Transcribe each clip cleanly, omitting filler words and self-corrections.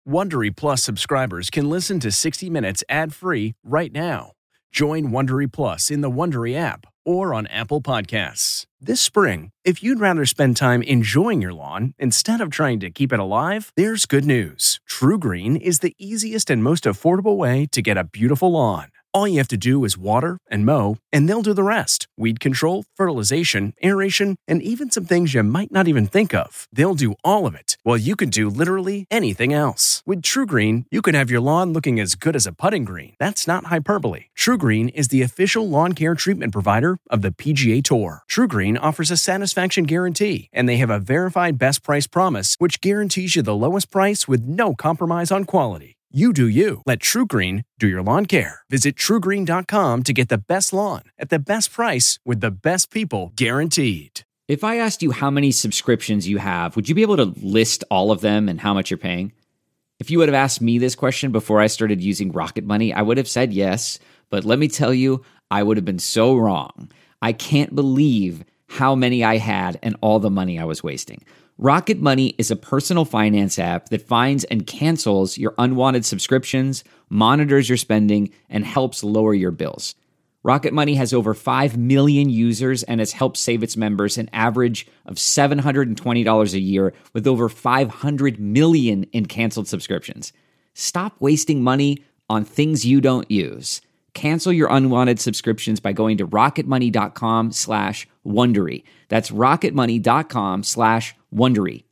Wondery Plus subscribers can listen to 60 Minutes ad-free right now. Join Wondery Plus in the Wondery app or on Apple Podcasts. This spring, if you'd rather spend time enjoying your lawn instead of trying to keep it alive, there's good news. True Green is the easiest and most affordable way to get a beautiful lawn. All you have to do is water and mow, and they'll do the rest. Weed control, fertilization, aeration, and even some things you might not even think of. They'll do all of it, while you can do literally anything else. With True Green, you can have your lawn looking as good as a putting green. That's not hyperbole. True Green is the official lawn care treatment provider of the PGA Tour. True Green offers a satisfaction guarantee, and they have a verified best price promise, which guarantees you the lowest price with no compromise on quality. You do you. Let True Green do your lawn care. Visit TrueGreen.com to get the best lawn at the best price with the best people guaranteed. If I asked you how many subscriptions you have, would you be able to list all of them and how much you're paying? If you would have asked me this question before I started using Rocket Money, I would have said yes, but let me tell you, I would have been so wrong. I can't believe how many I had and all the money I was wasting. Rocket Money is a personal finance app that finds and cancels your unwanted subscriptions, monitors your spending, and helps lower your bills. Rocket Money has over 5 million users and has helped save its members an average of $720 a year with over 500 million in canceled subscriptions. Stop wasting money on things you don't use. Cancel your unwanted subscriptions by going to rocketmoney.com/Wondery. That's rocketmoney.com/Wondery.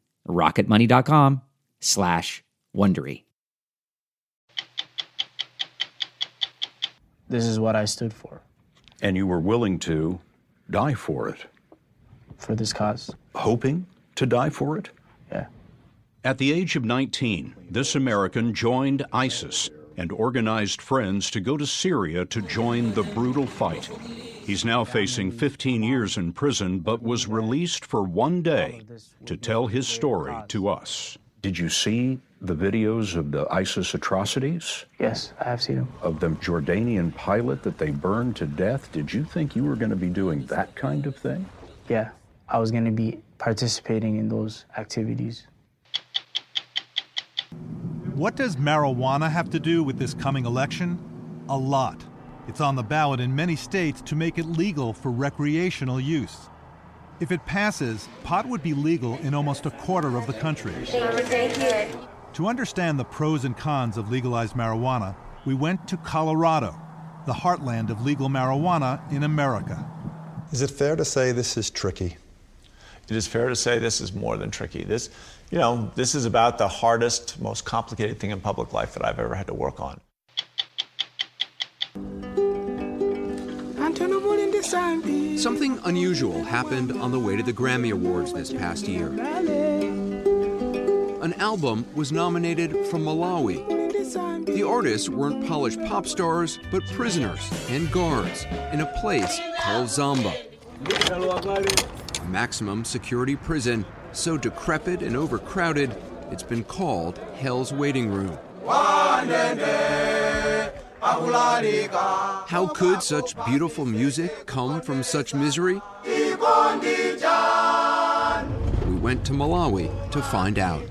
rocketmoney.com/Wondery. This is what I stood for. And you were willing to die for it? For this cause. Hoping to die for it? Yeah. At the age of 19, this American joined ISIS and organized friends to go to Syria to join the brutal fight. He's now facing 15 years in prison, but was released for one day to tell his story to us. Did you see the videos of the ISIS atrocities? Yes, I have seen them. Of the Jordanian pilot that they burned to death? Did you think you were going to be doing that kind of thing? Yeah, I was going to be participating in those activities. What does marijuana have to do with this coming election? A lot. It's on the ballot in many states to make it legal for recreational use. If it passes, pot would be legal in almost a quarter of the country. Thank you. To understand the pros and cons of legalized marijuana, we went to Colorado, the heartland of legal marijuana in America. Is it fair to say this is tricky? It is fair to say this is more than tricky. This is about the hardest, most complicated thing in public life that I've ever had to work on. Something unusual happened on the way to the Grammy Awards this past year. An album was nominated from Malawi. The artists weren't polished pop stars, but prisoners and guards in a place called Zamba. A maximum security prison, so decrepit and overcrowded, it's been called Hell's Waiting Room. How could such beautiful music come from such misery? We went to Malawi to find out.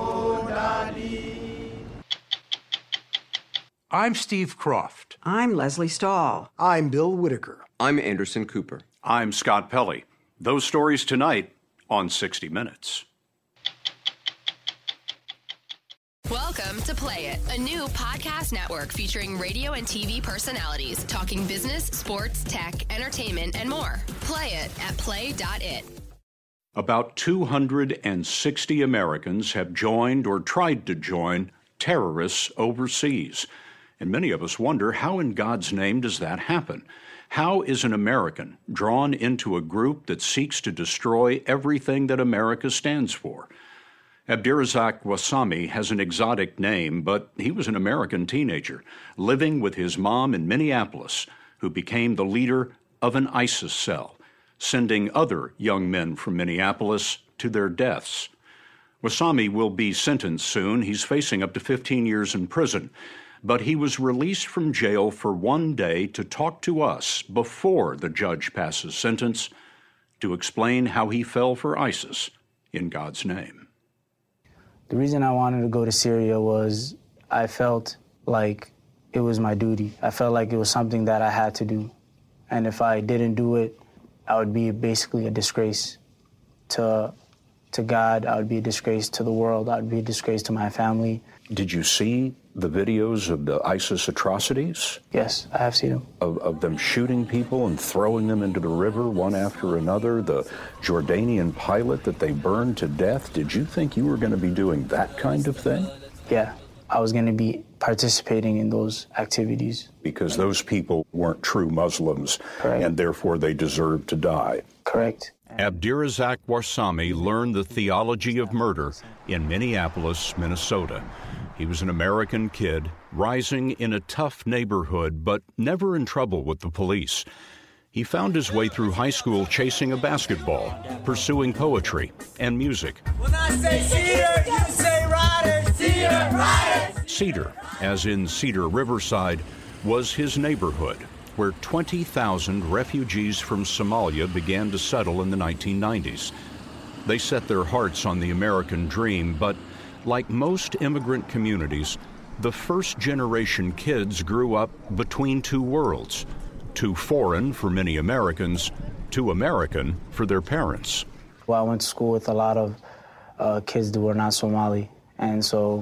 I'm Steve Croft. I'm Leslie Stahl. I'm Bill Whitaker. I'm Anderson Cooper. I'm Scott Pelley. Those stories tonight on 60 Minutes. Welcome to Play It, a new podcast network featuring radio and TV personalities talking business, sports, tech, entertainment, and more. Play it at play.it. About 260 Americans have joined or tried to join terrorists overseas. And many of us wonder, how in God's name does that happen? How is an American drawn into a group that seeks to destroy everything that America stands for? Abdirazak Wassami has an exotic name, but he was an American teenager living with his mom in Minneapolis, who became the leader of an ISIS cell, sending other young men from Minneapolis to their deaths. Wassami will be sentenced soon. He's facing up to 15 years in prison. But he was released from jail for one day to talk to us before the judge passes sentence to explain how he fell for ISIS in God's name. The reason I wanted to go to Syria was I felt like it was my duty. I felt like it was something that I had to do. And if I didn't do it, I would be basically a disgrace to God. I would be a disgrace to the world. I would be a disgrace to my family. Did you see the videos of the ISIS atrocities? Yes, I have seen them. Of them shooting people and throwing them into the river one after another, the Jordanian pilot that they burned to death. Did you think you were going to be doing that kind of thing? Yeah, I was going to be participating in those activities. Because those people weren't true Muslims, Correct. And therefore they deserved to die. Correct. Abdirazak Warsame learned the theology of murder in Minneapolis, Minnesota. He was an American kid, rising in a tough neighborhood, but never in trouble with the police. He found his way through high school chasing a basketball, pursuing poetry and music. When I say Cedar, you say Riders. Cedar, Riders. Cedar, as in Cedar Riverside, was his neighborhood, where 20,000 refugees from Somalia began to settle in the 1990s. They set their hearts on the American dream, but like most immigrant communities, the first-generation kids grew up between two worlds, too foreign for many Americans, too American for their parents. Well, I went to school with a lot of kids that were not Somali, and so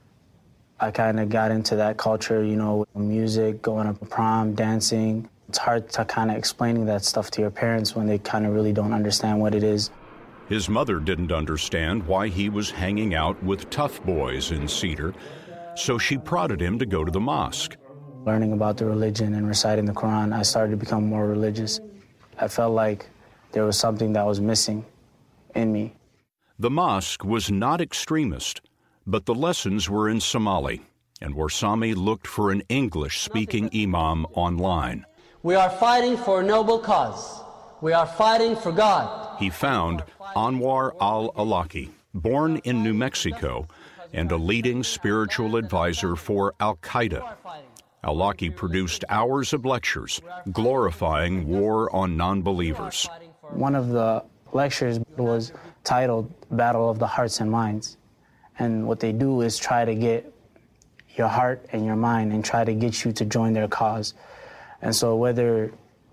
I kind of got into that culture, you know, music, going to prom, dancing. It's hard to kind of explaining that stuff to your parents when they kind of really don't understand what it is. His mother didn't understand why he was hanging out with tough boys in Cedar, so she prodded him to go to the mosque. Learning about the religion and reciting the Quran, I started to become more religious. I felt like there was something that was missing in me. The mosque was not extremist, but the lessons were in Somali, and Warsame looked for an English-speaking imam online. We are fighting for a noble cause. We are fighting for God. He found Anwar al-Awlaki, born in New Mexico, and a leading spiritual advisor for Al-Qaeda. Awlaki produced hours of lectures glorifying war on non-believers. One of the lectures was titled Battle of the Hearts and Minds. And what they do is try to get your heart and your mind and try to get you to join their cause. And so whether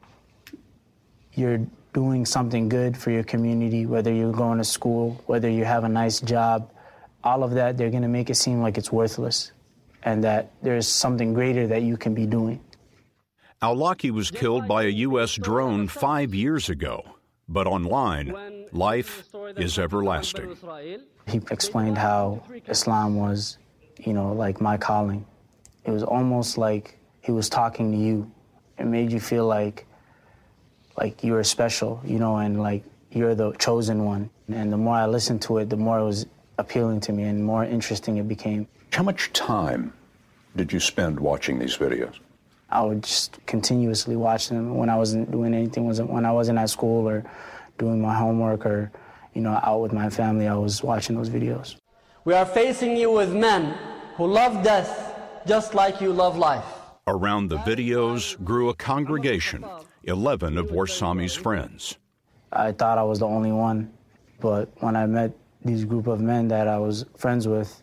you're doing something good for your community, whether you're going to school, whether you have a nice job, all of that, they're going to make it seem like it's worthless and that there's something greater that you can be doing. Awlaki was killed by a U.S. drone 5 years ago, but online, life is everlasting. He explained how Islam was, you know, like my calling. It was almost like he was talking to you. It made you feel like you were special, you know, and like you're the chosen one. And the more I listened to it, the more it was appealing to me and the more interesting it became. How much time did you spend watching these videos? I would just continuously watch them when I wasn't doing anything, when I wasn't at school or doing my homework or, you know, out with my family, I was watching those videos. We are facing you with men who love death just like you love life. Around the videos grew a congregation, 11 of Warsame's friends. I thought I was the only one, but when I met these group of men that I was friends with,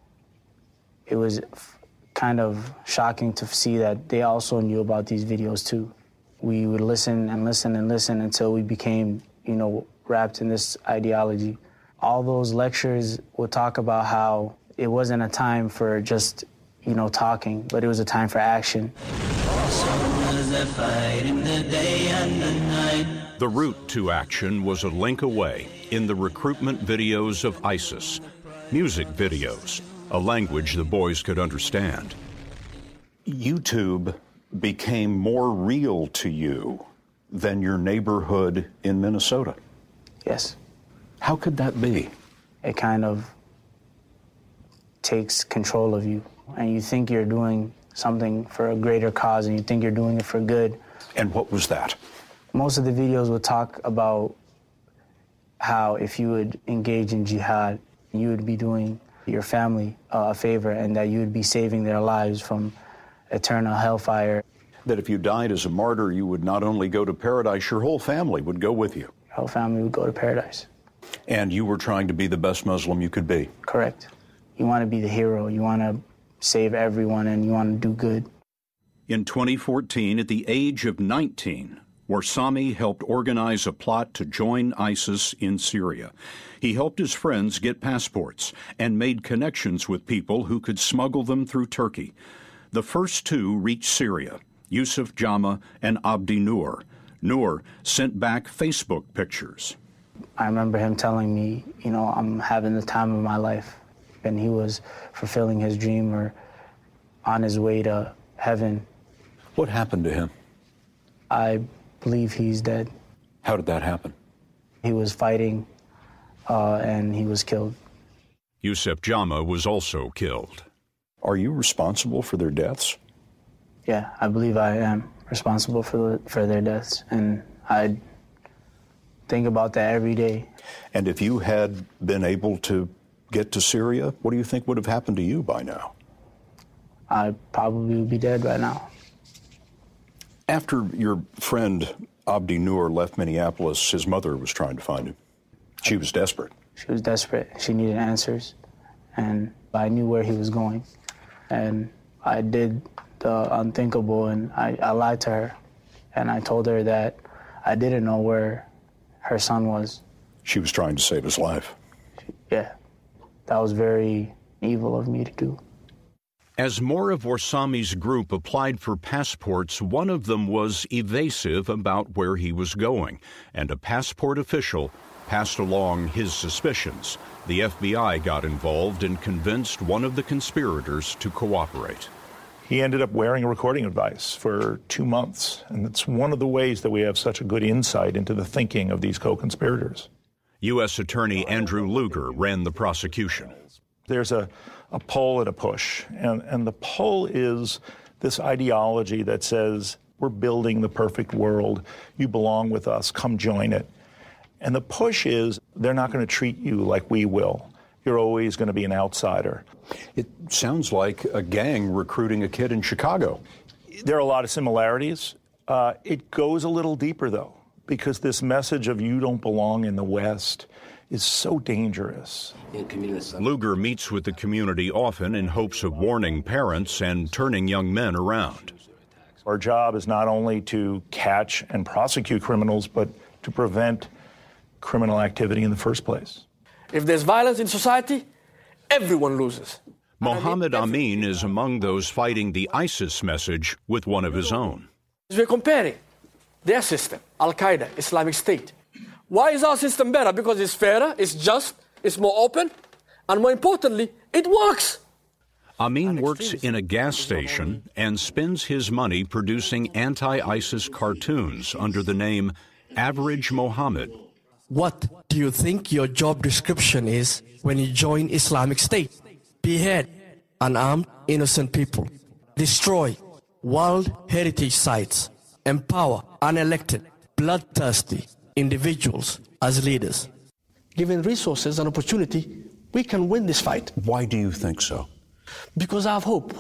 it was kind of shocking to see that they also knew about these videos too. We would listen and listen and listen until we became, you know, wrapped in this ideology. All those lectures would talk about how it wasn't a time for just, you know, talking, but it was a time for action. The route to action was a link away in the recruitment videos of ISIS, music videos, a language the boys could understand. YouTube became more real to you than your neighborhood in Minnesota. Yes. How could that be? It kind of takes control of you, and you think you're doing something for a greater cause, and you think you're doing it for good. And what was that? Most of the videos would talk about how if you would engage in jihad, you would be doing your family a favor and that you would be saving their lives from eternal hellfire. That if you died as a martyr, you would not only go to paradise, your whole family would go with you. Your whole family would go to paradise. And you were trying to be the best Muslim you could be. Correct. You want to be the hero. You want to save everyone, and you want to do good. In 2014, at the age of 19, Warsame helped organize a plot to join ISIS in Syria. He helped his friends get passports and made connections with people who could smuggle them through Turkey. The first two reached Syria, Yusuf Jama and Abdi Nur. Nur sent back Facebook pictures. I remember him telling me, I'm having the time of my life. And he was fulfilling his dream or on his way to heaven. What happened to him? I believe he's dead. How did that happen? He was fighting and he was killed. Yusuf Jama was also killed. Are you responsible for their deaths? Yeah, I believe I am responsible for their deaths. And I think about that every day. And if you had been able to get to Syria, what do you think would have happened to you by now? I probably would be dead right now. After your friend Abdi Nur left Minneapolis, his mother was trying to find him. She was desperate. She was desperate. She needed answers. And I knew where he was going. And I did the unthinkable, and I lied to her. And I told her that I didn't know where her son was. She was trying to save his life. Yeah. That was very evil of me to do. As more of Warsame's group applied for passports, one of them was evasive about where he was going, and a passport official passed along his suspicions. The FBI got involved and convinced one of the conspirators to cooperate. He ended up wearing a recording device for 2 months, and it's one of the ways that we have such a good insight into the thinking of these co-conspirators. U.S. Attorney Andrew Luger ran the prosecution. There's a pull and a push, and the pull is this ideology that says, we're building the perfect world, you belong with us, come join it. And the push is, they're not going to treat you like we will. You're always going to be an outsider. It sounds like a gang recruiting a kid in Chicago. There are a lot of similarities. It goes a little deeper, though, because this message of you don't belong in the West is so dangerous. Luger meets with the community often in hopes of warning parents and turning young men around. Our job is not only to catch and prosecute criminals, but to prevent criminal activity in the first place. If there's violence in society, everyone loses. Mohammed Amin is among those fighting the ISIS message with one of his own. We're comparing their system, Al-Qaeda, Islamic State. Why is our system better? Because it's fairer, it's just, it's more open, and more importantly, it works. Amin works in a gas station and spends his money producing anti-ISIS cartoons under the name Average Mohammed. What do you think your job description is when you join Islamic State? Behead unarmed innocent people, destroy World Heritage sites, empower unelected, bloodthirsty individuals as leaders. Given resources and opportunity, we can win this fight. Why do you think so? Because I have hope.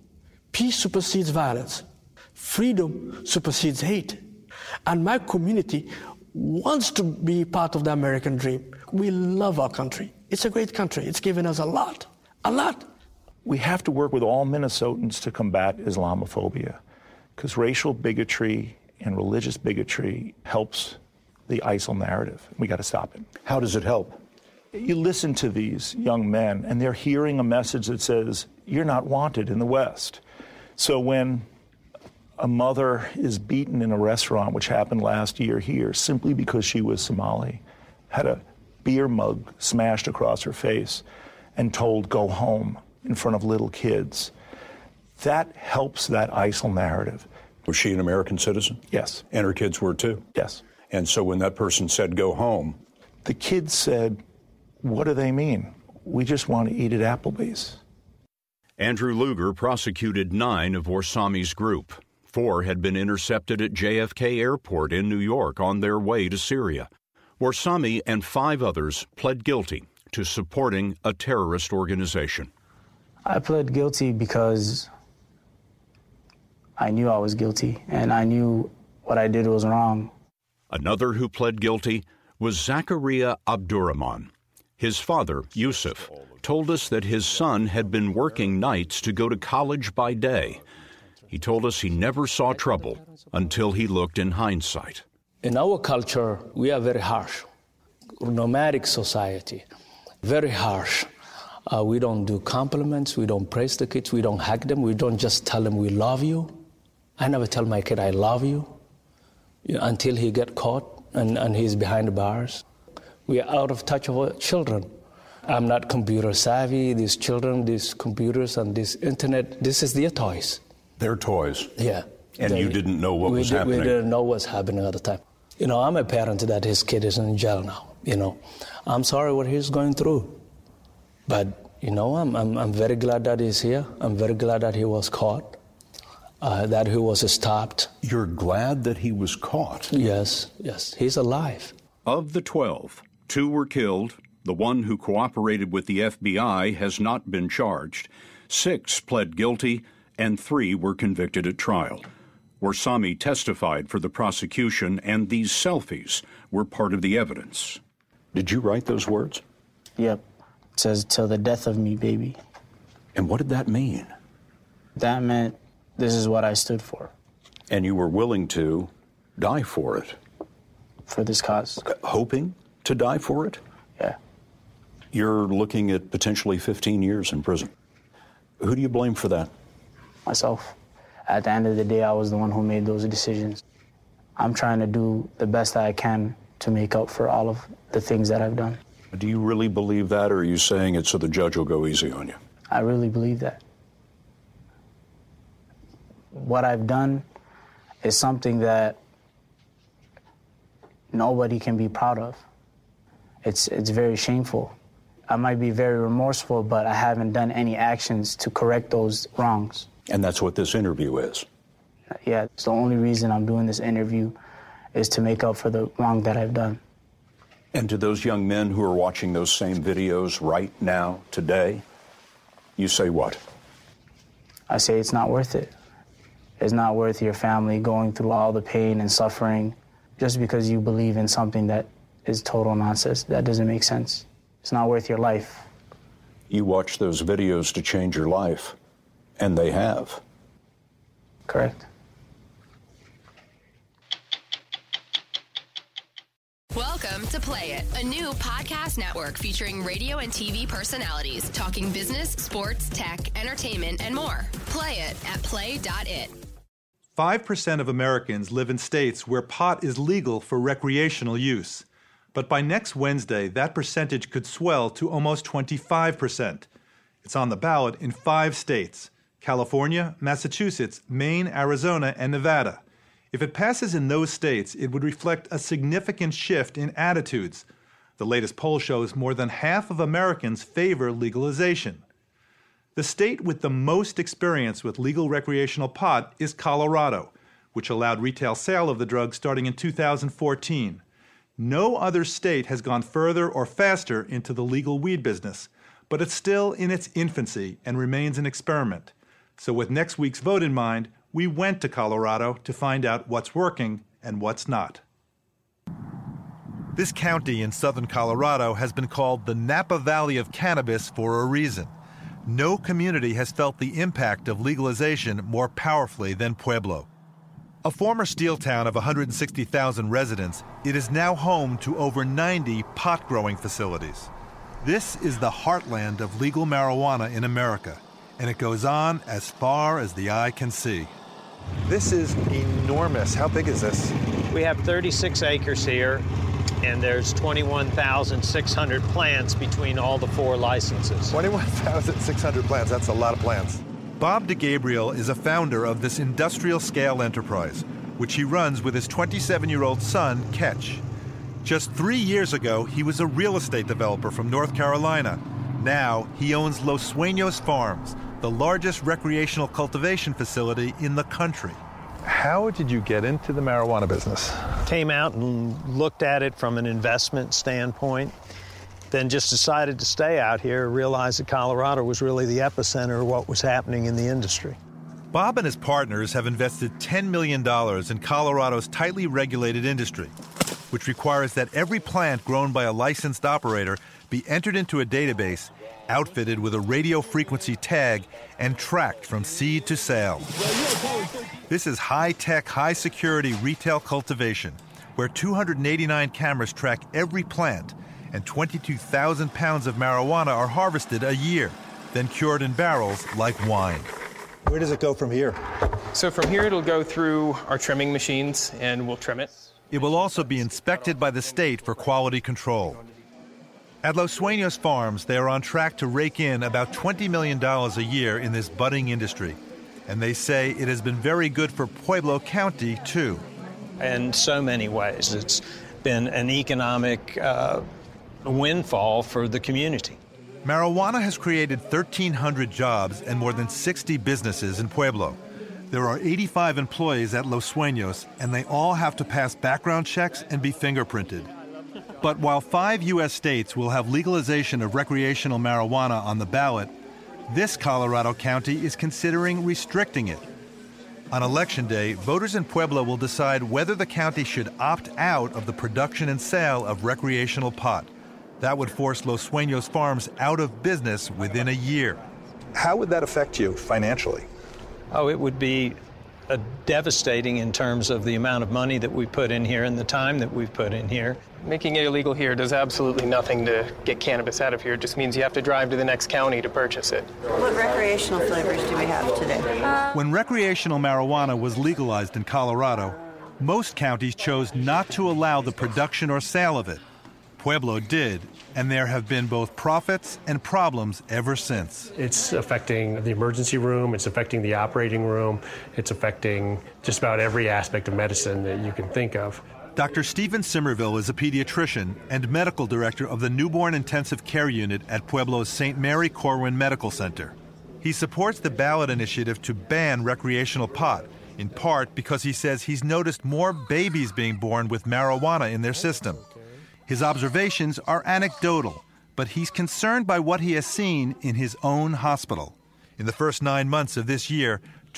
Peace supersedes violence. Freedom supersedes hate. And my community wants to be part of the American dream. We love our country. It's a great country. It's given us a lot. A lot. We have to work with all Minnesotans to combat Islamophobia, because racial bigotry and religious bigotry helps the ISIL narrative. We got to stop it. How does it help? You listen to these young men, and they're hearing a message that says, you're not wanted in the West. So when a mother is beaten in a restaurant, which happened last year here, simply because she was Somali, had a beer mug smashed across her face, and told, go home, in front of little kids, that helps that ISIL narrative. Was she an American citizen? Yes. And her kids were too? Yes. And so when that person said, go home, the kids said, what do they mean? We just want to eat at Applebee's. Andrew Luger prosecuted 9 of Warsame's group. 4 had been intercepted at JFK Airport in New York on their way to Syria. Warsame and 5 others pled guilty to supporting a terrorist organization. I pled guilty because I knew I was guilty, and I knew what I did was wrong. Another who pled guilty was Zakaria Abdurrahman. His father, Yusuf, told us that his son had been working nights to go to college by day. He told us he never saw trouble until he looked in hindsight. In our culture, we are very harsh. Nomadic society, very harsh. We don't do compliments, we don't praise the kids, we don't hug them, we don't just tell them we love you. I never tell my kid I love you until he get caught and he's behind the bars. We are out of touch with our children. I'm not computer savvy. These children, these computers and this internet, this is their toys. Their toys? Yeah. And you didn't know what was happening? We didn't know what's happening at the time. I'm a parent that his kid is in jail now. I'm sorry what he's going through. But, I'm very glad that he's here. I'm very glad that he was caught, that he was stopped. You're glad that he was caught? Yes. He's alive. Of the 12, 2 were killed. The one who cooperated with the FBI has not been charged. 6 pled guilty, and 3 were convicted at trial. Warsame testified for the prosecution, and these selfies were part of the evidence. Did you write those words? Yep. It says, "Till the death of me, baby." And what did that mean? That meant this is what I stood for. And you were willing to die for it? For this cause. Hoping to die for it? Yeah. You're looking at potentially 15 years in prison. Who do you blame for that? Myself. At the end of the day, I was the one who made those decisions. I'm trying to do the best that I can to make up for all of the things that I've done. Do you really believe that, or are you saying it so the judge will go easy on you? I really believe that. What I've done is something that nobody can be proud of. It's very shameful. I might be very remorseful, but I haven't done any actions to correct those wrongs. And that's what this interview is? Yeah, it's the only reason I'm doing this interview is to make up for the wrong that I've done. And to those young men who are watching those same videos right now, today, you say what? I say it's not worth it. It's not worth your family going through all the pain and suffering just because you believe in something that is total nonsense. That doesn't make sense. It's not worth your life. You watch those videos to change your life, and they have. Correct. Welcome to Play It, a new podcast network featuring radio and TV personalities talking business, sports, tech, entertainment, and more. Play it at play.it. 5% of Americans live in states where pot is legal for recreational use. But by next Wednesday, that percentage could swell to almost 25%. It's on the ballot in 5 states: California, Massachusetts, Maine, Arizona, and Nevada. If it passes in those states, it would reflect a significant shift in attitudes. The latest poll shows more than half of Americans favor legalization. The state with the most experience with legal recreational pot is Colorado, which allowed retail sale of the drug starting in 2014. No other state has gone further or faster into the legal weed business, but it's still in its infancy and remains an experiment. So with next week's vote in mind, we went to Colorado to find out what's working and what's not. This county in southern Colorado has been called the Napa Valley of cannabis for a reason. No community has felt the impact of legalization more powerfully than Pueblo. A former steel town of 160,000 residents, it is now home to over 90 pot-growing facilities. This is the heartland of legal marijuana in America, and it goes on as far as the eye can see. This is enormous. How big is this? We have 36 acres here, and there's 21,600 plants between all the 4 licenses. 21,600 plants, that's a lot of plants. Bob DeGabriel is a founder of this industrial-scale enterprise, which he runs with his 27-year-old son, Ketch. Just 3 years ago, he was a real estate developer from North Carolina. Now, he owns Los Sueños Farms, the largest recreational cultivation facility in the country. How did you get into the marijuana business? Came out and looked at it from an investment standpoint, then just decided to stay out here, realized that Colorado was really the epicenter of what was happening in the industry. Bob and his partners have invested $10 million in Colorado's tightly regulated industry. which requires that every plant grown by a licensed operator be entered into a database, outfitted with a radio frequency tag, and tracked from seed to sale. This is high-tech, high-security retail cultivation, where 289 cameras track every plant, and 22,000 pounds of marijuana are harvested a year, then cured in barrels like wine. Where does it go from here? So from here it'll go through our trimming machines and we'll trim it. It will also be inspected by the state for quality control. At Los Sueños Farms, they are on track to rake in about $20 million a year in this budding industry. And they say it has been very good for Pueblo County, too. In so many ways, it's been an economic windfall for the community. Marijuana has created 1,300 jobs and more than 60 businesses in Pueblo. There are 85 employees at Los Sueños, and they all have to pass background checks and be fingerprinted. But while 5 U.S. states will have legalization of recreational marijuana on the ballot, this Colorado county is considering restricting it. On Election Day, voters in Pueblo will decide whether the county should opt out of the production and sale of recreational pot. That would force Los Sueños Farms out of business within a year. How would that affect you financially? Oh, it would be devastating in terms of the amount of money that we put in here and the time that we've put in here. Making it illegal here does absolutely nothing to get cannabis out of here. It just means you have to drive to the next county to purchase it. What recreational flavors do we have today? When recreational marijuana was legalized in Colorado, most counties chose not to allow the production or sale of it. Pueblo did, and there have been both profits and problems ever since. It's affecting the emergency room, it's affecting the operating room, it's affecting just about every aspect of medicine that you can think of. Dr. Stephen Simerville is a pediatrician and medical director of the Newborn Intensive Care Unit at Pueblo's St. Mary Corwin Medical Center. He supports the ballot initiative to ban recreational pot, in part because he says he's noticed more babies being born with marijuana in their system. His observations are anecdotal, but he's concerned by what he has seen in his own hospital. In the first 9 months of this year,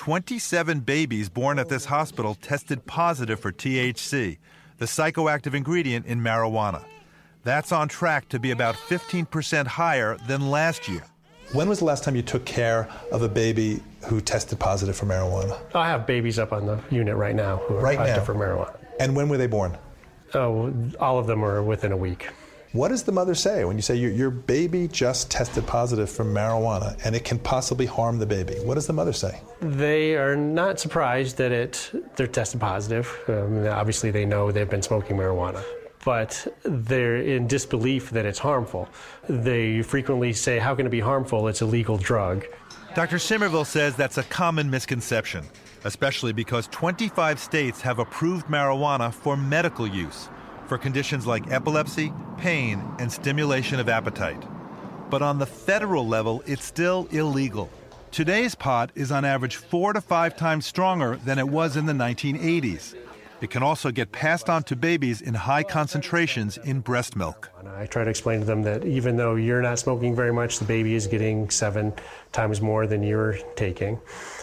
27 babies born at this hospital tested positive for THC, the psychoactive ingredient in marijuana. That's on track to be about 15% higher than last year. When was the last time you took care of a baby who tested positive for marijuana? I have babies up on the unit right now who are positive for marijuana. And when were they born? Oh, all of them are within a week. What does the mother say when you say your baby just tested positive for marijuana and it can possibly harm the baby? What does the mother say? They are not surprised that they're tested positive. Obviously, they know they've been smoking marijuana, but they're in disbelief that it's harmful. They frequently say, how can it be harmful? It's a legal drug. Dr. Simerville says that's a common misconception, especially because 25 states have approved marijuana for medical use, for conditions like epilepsy, pain, and stimulation of appetite. But on the federal level, it's still illegal. Today's pot is on average 4 to 5 times stronger than it was in the 1980s. It can also get passed on to babies in high concentrations in breast milk. I try to explain to them that even though you're not smoking very much, the baby is getting 7 times more than you're taking.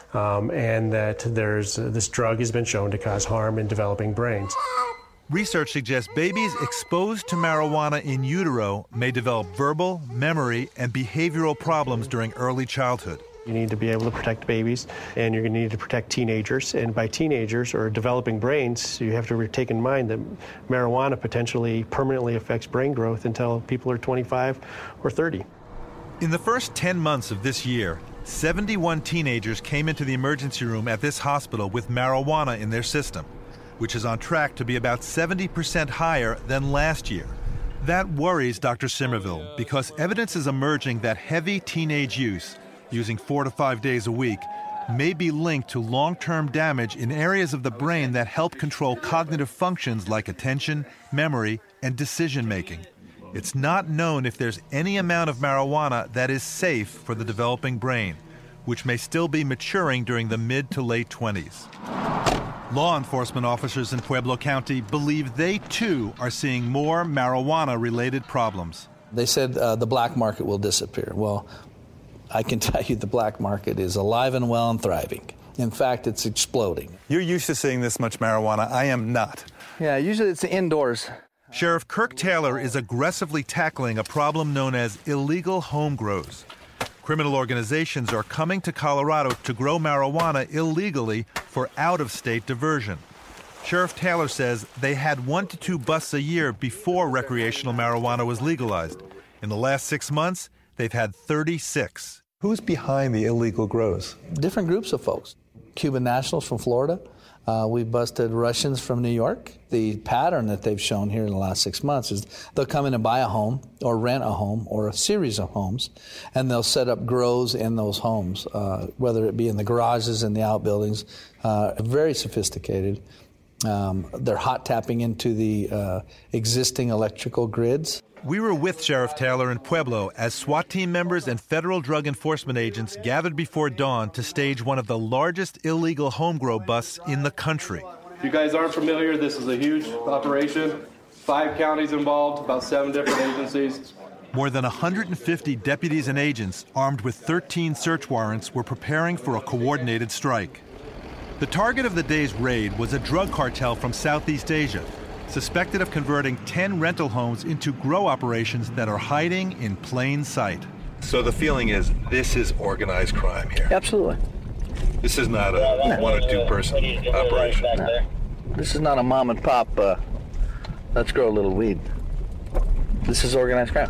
And that this drug has been shown to cause harm in developing brains. Research suggests babies exposed to marijuana in utero may develop verbal, memory, and behavioral problems during early childhood. You need to be able to protect babies, and you're going to need to protect teenagers. And by teenagers or developing brains, you have to take in mind that marijuana potentially permanently affects brain growth until people are 25 or 30. In the first 10 months of this year, 71 teenagers came into the emergency room at this hospital with marijuana in their system, which is on track to be about 70% higher than last year. That worries Dr. Simerville because evidence is emerging that heavy teenage use, using 4 to 5 days a week, may be linked to long-term damage in areas of the brain that help control cognitive functions like attention, memory, and decision-making. It's not known if there's any amount of marijuana that is safe for the developing brain, which may still be maturing during the mid to late 20s. Law enforcement officers in Pueblo County believe they, too, are seeing more marijuana-related problems. They said the black market will disappear. Well, I can tell you the black market is alive and well and thriving. In fact, it's exploding. You're used to seeing this much marijuana. I am not. Yeah, usually it's indoors. Sheriff Kirk Taylor is aggressively tackling a problem known as illegal home grows. Criminal organizations are coming to Colorado to grow marijuana illegally for out-of-state diversion. Sheriff Taylor says they had 1 to 2 busts a year before recreational marijuana was legalized. In the last 6 months, they've had 36. Who's behind the illegal grows? Different groups of folks. Cuban nationals from Florida. We busted Russians from New York. The pattern that they've shown here in the last 6 months is they'll come in and buy a home or rent a home or a series of homes, and they'll set up grows in those homes, whether it be in the garages and the outbuildings. Very sophisticated. They're hot tapping into the existing electrical grids. We were with Sheriff Taylor in Pueblo as SWAT team members and federal drug enforcement agents gathered before dawn to stage one of the largest illegal home grow busts in the country. If you guys aren't familiar, this is a huge operation. 5 counties involved, about 7 different agencies. More than 150 deputies and agents armed with 13 search warrants were preparing for a coordinated strike. The target of the day's raid was a drug cartel from Southeast Asia, suspected of converting 10 rental homes into grow operations that are hiding in plain sight. So the feeling is this is organized crime here. Absolutely. This is not a 1 or 2 person operation. No. This is not a mom and pop, let's grow a little weed. This is organized crime.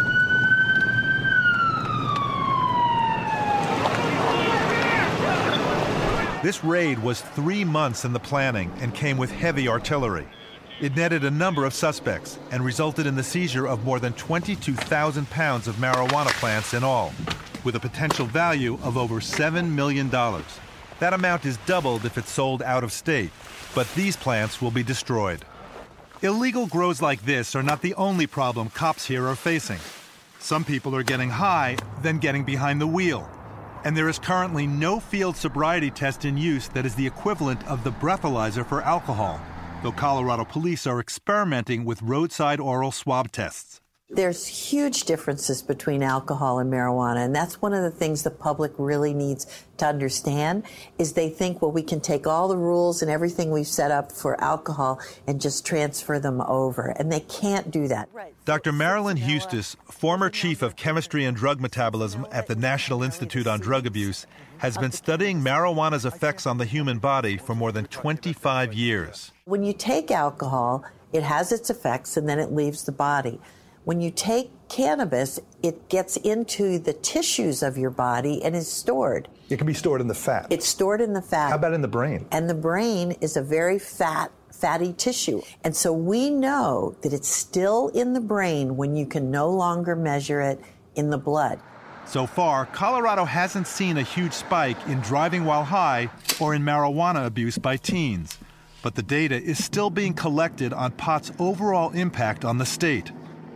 This raid was 3 months in the planning and came with heavy artillery. It netted a number of suspects and resulted in the seizure of more than 22,000 pounds of marijuana plants in all, with a potential value of over $7 million. That amount is doubled if it's sold out of state, but these plants will be destroyed. Illegal grows like this are not the only problem cops here are facing. Some people are getting high, then getting behind the wheel. And there is currently no field sobriety test in use that is the equivalent of the breathalyzer for alcohol, though Colorado police are experimenting with roadside oral swab tests. There's huge differences between alcohol and marijuana, and that's one of the things the public really needs to understand, is they think, well, we can take all the rules and everything we've set up for alcohol and just transfer them over, and they can't do that. Dr. Marilyn Hustis, former chief of chemistry and drug metabolism at the National Institute on Drug Abuse, has been studying marijuana's effects on the human body for more than 25 years. When you take alcohol, it has its effects and then it leaves the body. When you take cannabis, it gets into the tissues of your body and is stored. It can be stored in the fat. It's stored in the fat. How about in the brain? And the brain is a very fatty tissue. And so we know that it's still in the brain when you can no longer measure it in the blood. So far, Colorado hasn't seen a huge spike in driving while high or in marijuana abuse by teens. But the data is still being collected on pot's overall impact on the state.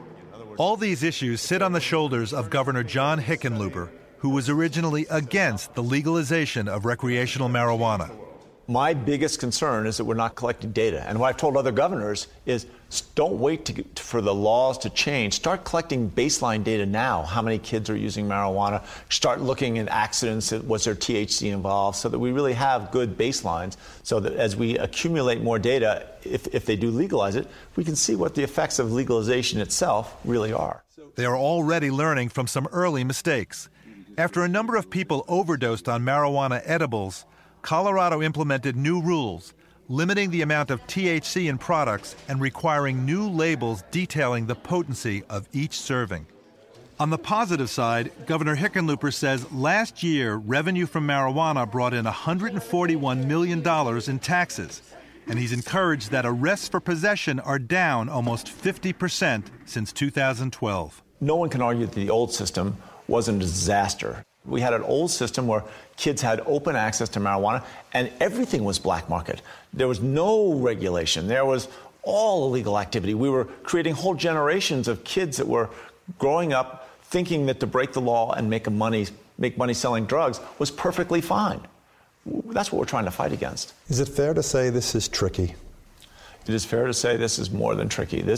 All these issues sit on the shoulders of Governor John Hickenlooper, who was originally against the legalization of recreational marijuana. My biggest concern is that we're not collecting data. And what I've told other governors is don't wait for the laws to change. Start collecting baseline data now. How many kids are using marijuana? Start looking at accidents. Was there THC involved? So that we really have good baselines so that as we accumulate more data, if they do legalize it, we can see what the effects of legalization itself really are. They are already learning from some early mistakes. After a number of people overdosed on marijuana edibles, Colorado implemented new rules, limiting the amount of THC in products and requiring new labels detailing the potency of each serving. On the positive side, Governor Hickenlooper says last year, revenue from marijuana brought in $141 million in taxes, and he's encouraged that arrests for possession are down almost 50% since 2012. No one can argue that the old system wasn't a disaster. We had an old system where kids had open access to marijuana and everything was black market. There was no regulation. There was all illegal activity. We were creating whole generations of kids that were growing up thinking that to break the law and make money selling drugs was perfectly fine. That's what we're trying to fight against. Is it fair to say this is tricky? It is fair to say this is more than tricky. This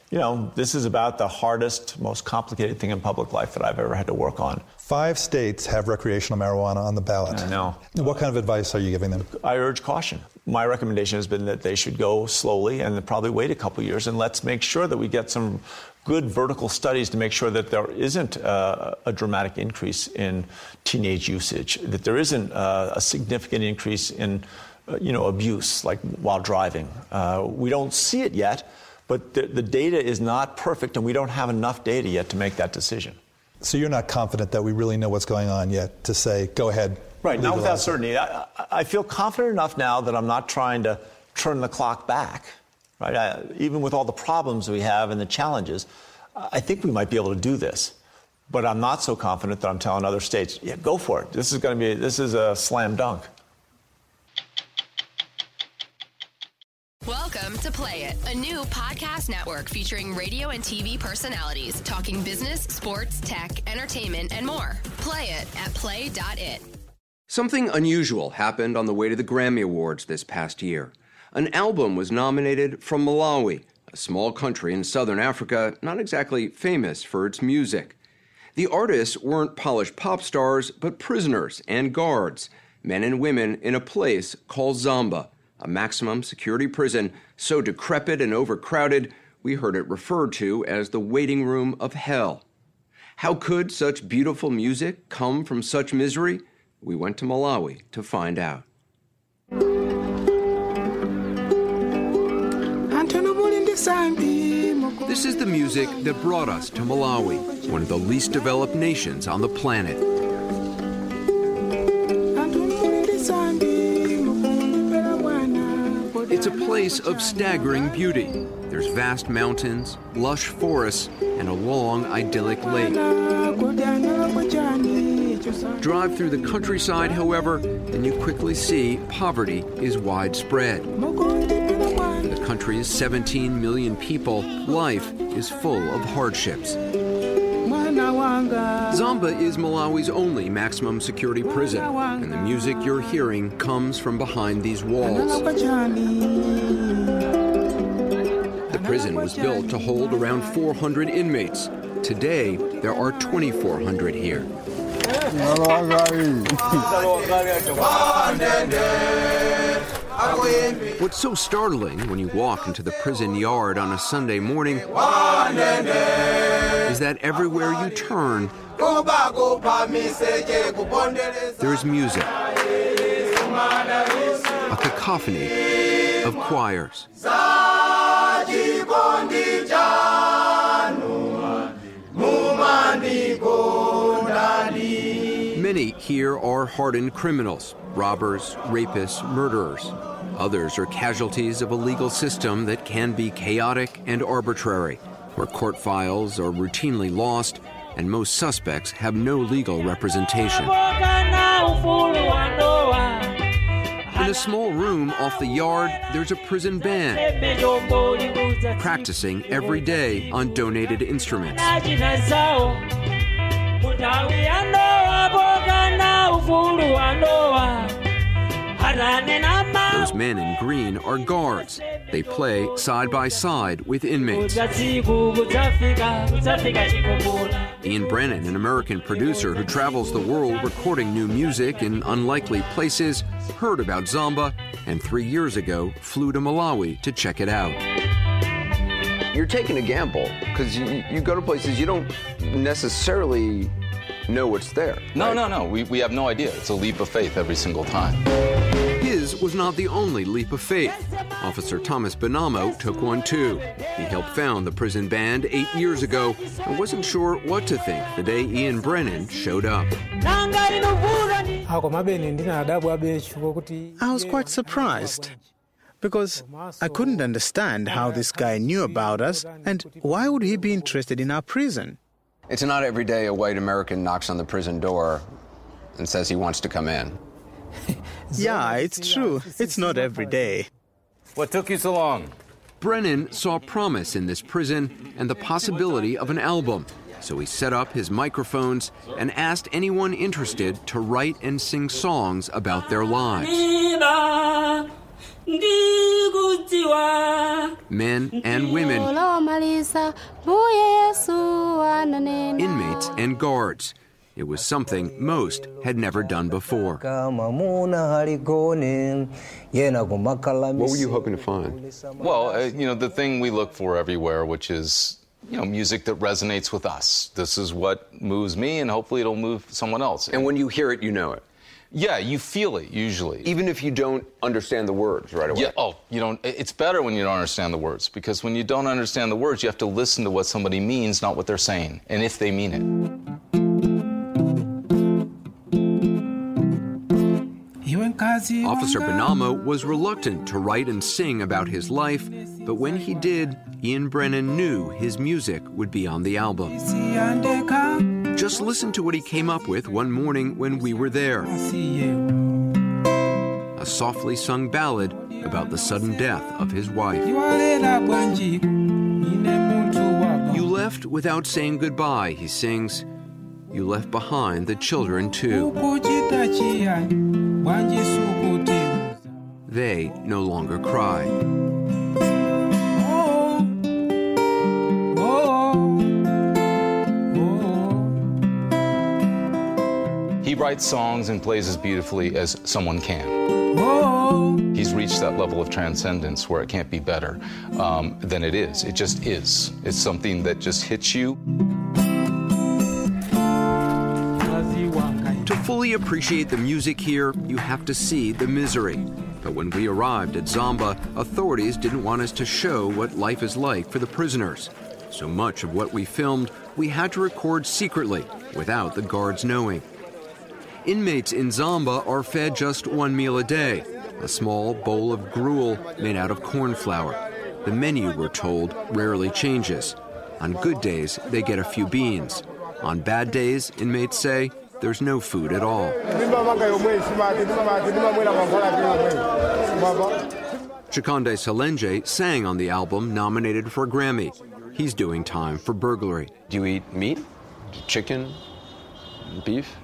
You know, this is about the hardest, most complicated thing in public life that I've ever had to work on. 5 states have recreational marijuana on the ballot. I know. What kind of advice are you giving them? I urge caution. My recommendation has been that they should go slowly and probably wait a couple years, and let's make sure that we get some good vertical studies to make sure that there isn't a dramatic increase in teenage usage, that there isn't a significant increase in abuse, like while driving. We don't see it yet, but the data is not perfect, and we don't have enough data yet to make that decision. So you're not confident that we really know what's going on yet to say, go ahead. Right, not without certainty. I feel confident enough now that I'm not trying to turn the clock back. Right, even with all the problems we have and the challenges, I think we might be able to do this. But I'm not so confident that I'm telling other states, yeah, go for it. This is a slam dunk. Welcome to Play It, a new podcast network featuring radio and TV personalities talking business, sports, tech, entertainment, and more. Play it at play.it. Something unusual happened on the way to the Grammy Awards this past year. An album was nominated from Malawi, a small country in southern Africa, not exactly famous for its music. The artists weren't polished pop stars, but prisoners and guards, men and women in a place called Zomba, a maximum security prison so decrepit and overcrowded, we heard it referred to as the waiting room of hell. How could such beautiful music come from such misery? We went to Malawi to find out. This is the music that brought us to Malawi, one of the least developed nations on the planet. It's a place of staggering beauty. There's vast mountains, lush forests, and a long, idyllic lake. Drive through the countryside, however, and you quickly see poverty is widespread. For the country's 17 million people, life is full of hardships. Zomba is Malawi's only maximum security prison, and the music you're hearing comes from behind these walls. The prison was built to hold around 400 inmates. Today, there are 2,400 here. What's so startling when you walk into the prison yard on a Sunday morning is that everywhere you turn, there's music, a cacophony of choirs. Many here are hardened criminals, robbers, rapists, murderers. Others are casualties of a legal system that can be chaotic and arbitrary, where court files are routinely lost and most suspects have no legal representation. In a small room off the yard, there's a prison band practicing every day on donated instruments. Those men in green are guards. They play side by side with inmates. Ian Brennan, an American producer who travels the world recording new music in unlikely places, heard about Zomba and 3 years ago flew to Malawi to check it out. You're taking a gamble because you go to places you don't necessarily know what's there. No. We have no idea. It's a leap of faith every single time. His was not the only leap of faith. Officer Thomas Benamo took one too. He helped found the prison band 8 years ago and wasn't sure what to think the day Ian Brennan showed up. I was quite surprised because I couldn't understand how this guy knew about us and why would he be interested in our prison. It's not every day a white American knocks on the prison door and says he wants to come in. Yeah, it's true. It's not every day. What took you so long? Brennan saw promise in this prison and the possibility of an album. So he set up his microphones and asked anyone interested to write and sing songs about their lives. Men and women, inmates and guards. It was something most had never done before. What were you hoping to find? Well, the thing we look for everywhere, which is, music that resonates with us. This is what moves me, and hopefully it'll move someone else. And when you hear it, you know it. Yeah, you feel it usually. Even if you don't understand the words right away. Yeah, you don't. It's better when you don't understand the words, because when you don't understand the words, you have to listen to what somebody means, not what they're saying, and if they mean it. Officer Benamo was reluctant to write and sing about his life, but when he did, Ian Brennan knew his music would be on the album. Just listen to what he came up with one morning when we were there. A softly sung ballad about the sudden death of his wife. You left without saying goodbye, he sings. You left behind the children too. They no longer cry. He writes songs and plays as beautifully as someone can. He's reached that level of transcendence where it can't be better than it is. It just is. It's something that just hits you. To fully appreciate the music here, you have to see the misery. But when we arrived at Zomba, authorities didn't want us to show what life is like for the prisoners. So much of what we filmed, we had to record secretly, without the guards knowing. Inmates in Zomba are fed just one meal a day, a small bowl of gruel made out of corn flour. The menu, we're told, rarely changes. On good days, they get a few beans. On bad days, inmates say, there's no food at all. Chikande Selenge sang on the album nominated for a Grammy. He's doing time for burglary. Do you eat meat? Chicken? Beef?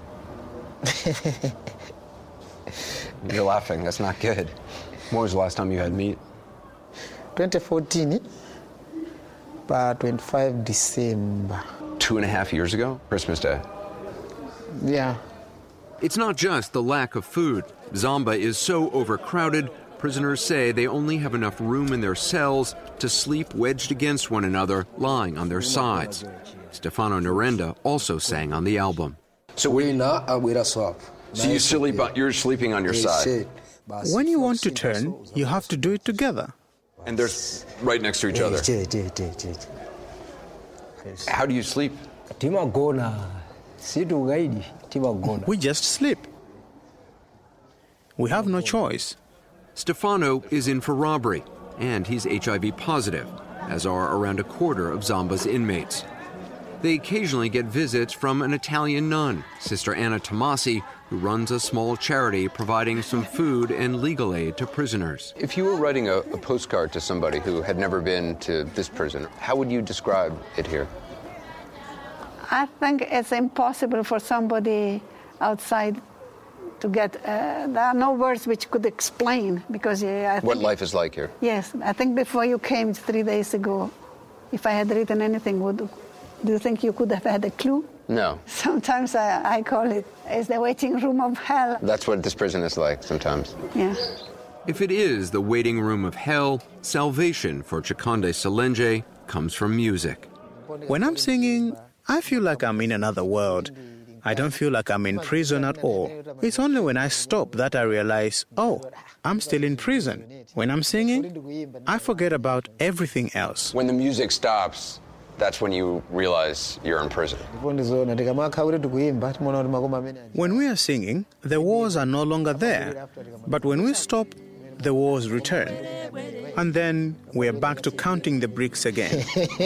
You're laughing. That's not good. When was the last time you had meat? 2014, but 25 December. 2.5 years ago? Christmas Day. Yeah. It's not just the lack of food. Zomba is so overcrowded, prisoners say they only have enough room in their cells to sleep wedged against one another, lying on their sides. Stefano Narenda also sang on the album. So you're sleeping on your side? When you want to turn, you have to do it together. And they're right next to each other? How do you sleep? We just sleep. We have no choice. Stefano is in for robbery, and he's HIV positive, as are around a quarter of Zomba's inmates. They occasionally get visits from an Italian nun, Sister Anna Tomasi, who runs a small charity providing some food and legal aid to prisoners. If you were writing a postcard to somebody who had never been to this prison, how would you describe it here? I think it's impossible for somebody outside to get, there are no words which could explain, because I think... What life is like here? Yes, I think before you came 3 days ago, if I had written anything, do you think you could have had a clue? No. Sometimes I call it, it's the waiting room of hell. That's what this prison is like sometimes. Yeah. If it is the waiting room of hell, salvation for Chikande Selenge comes from music. When I'm singing, I feel like I'm in another world. I don't feel like I'm in prison at all. It's only when I stop that I realize, oh, I'm still in prison. When I'm singing, I forget about everything else. When the music stops, that's when you realize you're in prison. When we are singing, the walls are no longer there. But when we stop, the walls return. And then we're back to counting the bricks again.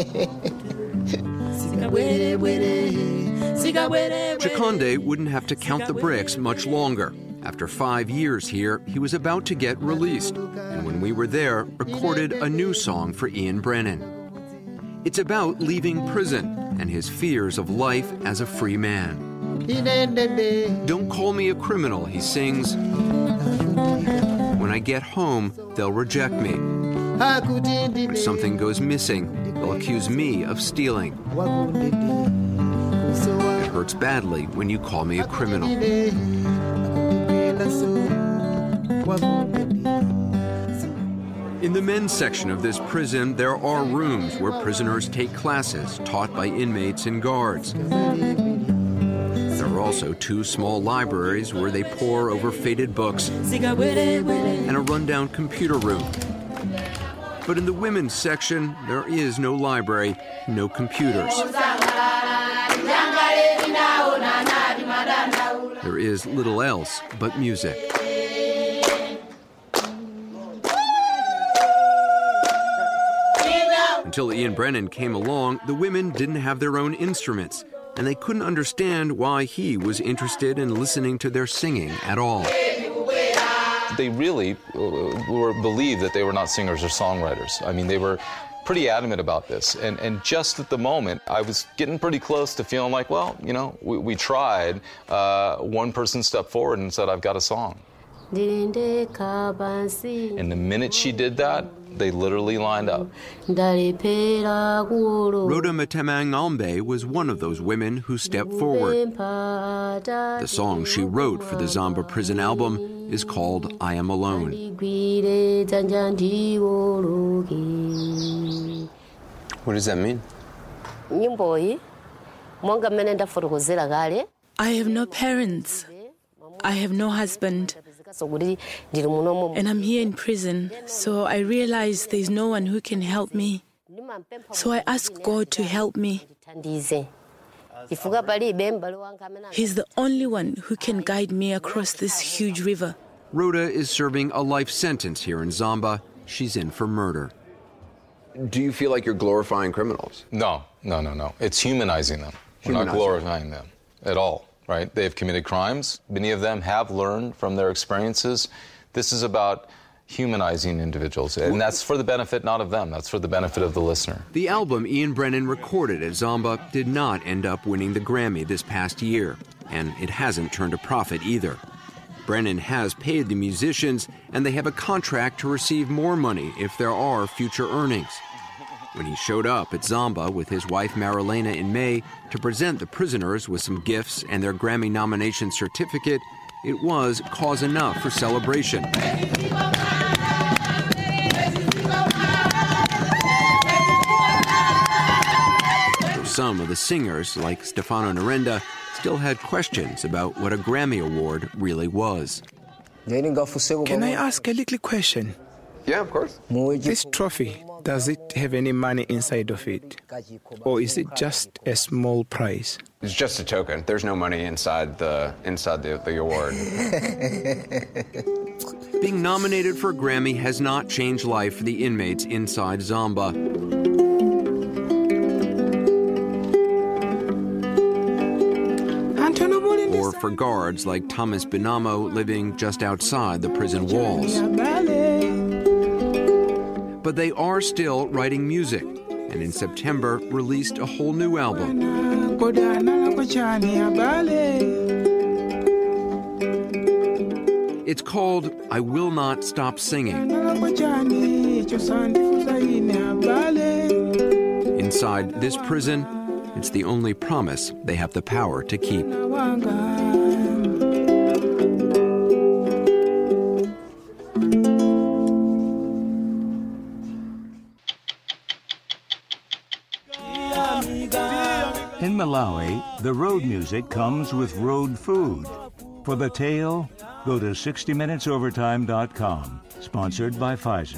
Chikande wouldn't have to count the bricks much longer. After 5 years here, he was about to get released, and when we were there, recorded a new song for Ian Brennan. It's about leaving prison and his fears of life as a free man. Don't call me a criminal, he sings. When I get home, they'll reject me. When something goes missing, they'll accuse me of stealing. It hurts badly when you call me a criminal. In the men's section of this prison, there are rooms where prisoners take classes taught by inmates and guards. There are also 2 small libraries where they pore over faded books and a rundown computer room. But in the women's section, there is no library, no computers. There is little else but music. Until Ian Brennan came along, the women didn't have their own instruments, and they couldn't understand why he was interested in listening to their singing at all. They really believed that they were not singers or songwriters. I mean, they were pretty adamant about this. And just at the moment, I was getting pretty close to feeling like, well, you know, we tried. One person stepped forward and said, I've got a song. And the minute she did that, they literally lined up. Rhoda Matemang-Ngombe was one of those women who stepped forward. The song she wrote for the Zamba prison album is called I Am Alone. What does that mean? I have no parents. I have no husband. And I'm here in prison, so I realize there's no one who can help me. So I ask God to help me. He's the only one who can guide me across this huge river. Rhoda is serving a life sentence here in Zamba. She's in for murder. Do you feel like you're glorifying criminals? No. It's humanizing them. We're not glorifying them at all. Right? They have committed crimes. Many of them have learned from their experiences. This is about humanizing individuals, and that's for the benefit not of them. That's for the benefit of the listener. The album Ian Brennan recorded at Zamba did not end up winning the Grammy this past year, and it hasn't turned a profit either. Brennan has paid the musicians, and they have a contract to receive more money if there are future earnings. When he showed up at Zamba with his wife Marilena in May to present the prisoners with some gifts and their Grammy nomination certificate, it was cause enough for celebration. Some of the singers, like Stefano Nerenda, still had questions about what a Grammy Award really was. Can I ask a little question? Yeah, of course. This trophy, does it have any money inside of it? Or is it just a small prize? It's just a token. There's no money inside the award. Being nominated for a Grammy has not changed life for the inmates inside Zamba. Or for guards like Thomas Binamo living just outside the prison walls. But they are still writing music, and in September released a whole new album. It's called I Will Not Stop Singing. Inside this prison, it's the only promise they have the power to keep. In Malawi, the road music comes with road food. For the tale, go to 60minutesovertime.com. Sponsored by Pfizer.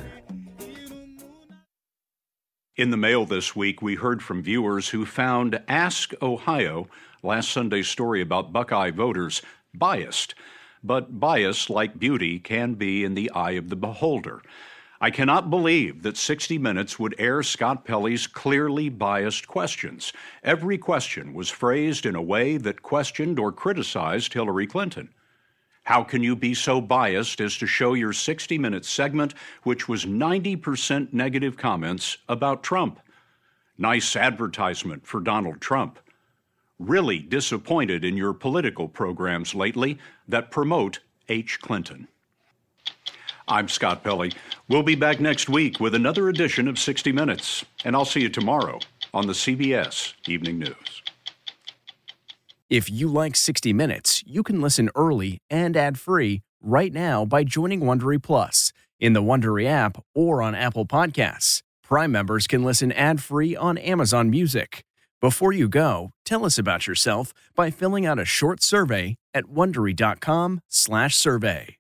In the mail this week, we heard from viewers who found Ask Ohio, last Sunday's story about Buckeye voters, biased. But bias, like beauty, can be in the eye of the beholder. I cannot believe that 60 Minutes would air Scott Pelley's clearly biased questions. Every question was phrased in a way that questioned or criticized Hillary Clinton. How can you be so biased as to show your 60 Minutes segment, which was 90% negative comments about Trump? Nice advertisement for Donald Trump. Really disappointed in your political programs lately that promote H. Clinton. I'm Scott Pelley. We'll be back next week with another edition of 60 Minutes, and I'll see you tomorrow on the CBS Evening News. If you like 60 Minutes, you can listen early and ad-free right now by joining Wondery Plus in the Wondery app or on Apple Podcasts. Prime members can listen ad-free on Amazon Music. Before you go, tell us about yourself by filling out a short survey at Wondery.com/survey.